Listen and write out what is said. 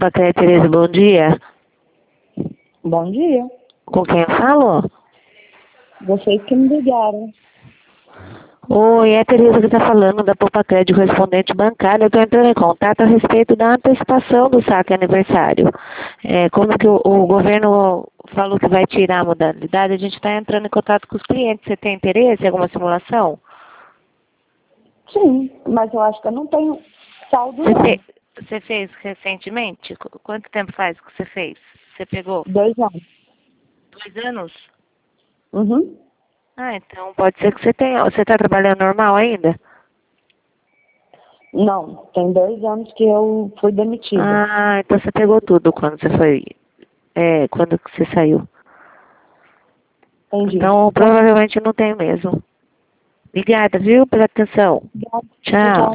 Pacraia, Tereza, bom dia. Bom dia. Com quem eu falo? Vocês que me ligaram. Oi, é a Tereza que está falando da Popacred, correspondente bancário. Eu estou entrando em contato a respeito da antecipação do saque aniversário. Como que o governo falou que vai tirar a modalidade, a gente está entrando em contato com os clientes. Você tem interesse em alguma simulação? Sim, mas eu acho que eu não tenho saldo Você, não. você fez recentemente? Quanto tempo faz que você fez? Você pegou 2 anos. 2 anos? Uhum. Ah, então pode ser que você tenha. Você está trabalhando normal ainda? Não, tem 2 anos que eu fui demitida. Ah, então você pegou tudo quando você foi. Quando que você saiu. Entendi. Então provavelmente não tem mesmo. Obrigada, viu, pela atenção. Obrigada. Tchau. Tchau.